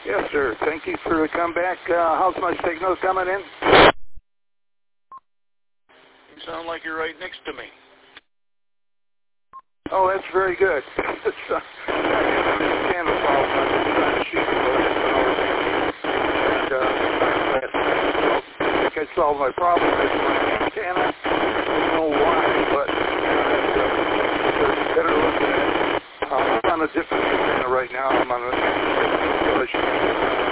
Yes, sir. Thank you for the comeback. How's my signal coming in? You sound like you're right next to me. Oh, that's very good. It's, I understand the problem. I'm just trying to shoot and I think I solved my problem. It's my antenna. I don't know why, but better look at it. I'm on a different antenna right now. I'm on a